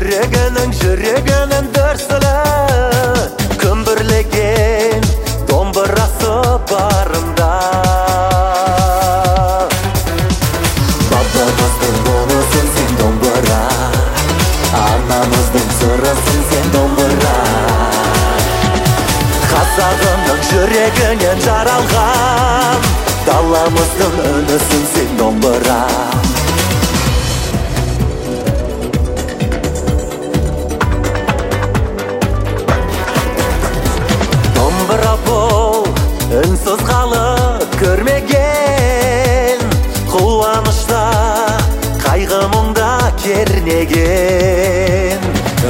жүрегінің дүрсілі күмбірлеген домбырасы барында. Бабамыздың болысын сен домбыра, анамыздың сырысын сен домбыра. Қазағымның жүрегінен жаралған даламыздың үнісін сен домбыра. Домбыра бол үнсіз қалып көрмеген, қуанышта қайғы мұңда кернеген.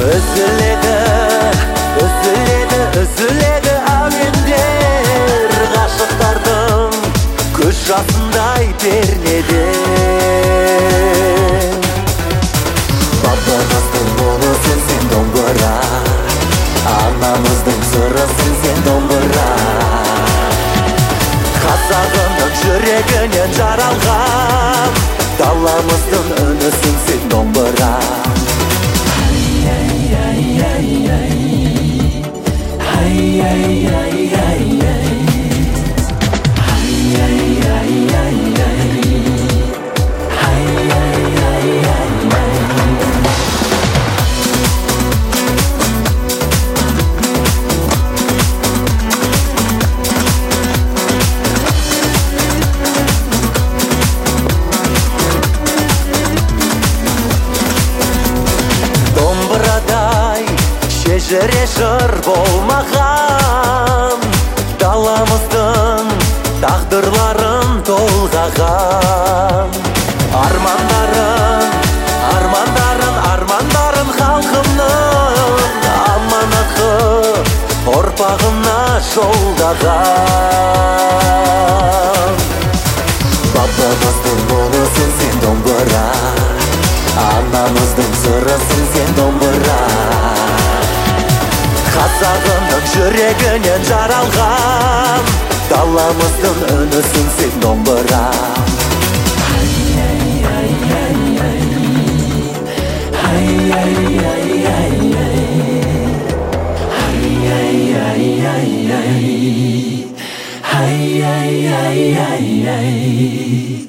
Үзіледі әуендер, ғашықтардың көз жасындай пернеден. Бабамыздың болысын сен домбыра, анамыздың сырысын сен домбыра. Қазағымның жүрегінен жаралған даламыздың үнісін сен домбыра. Шежіре жыр болмаған даламыздың тағдырларын толғаған. Армандарын халқымның аманаты ұрпағына жолдаған. Бабамыздың болысын сен домбыра, анамыздың сырысын сен домбыра. Қазағымның жүрегінен жаралған даламыздың үнісін сен домбыра. Ay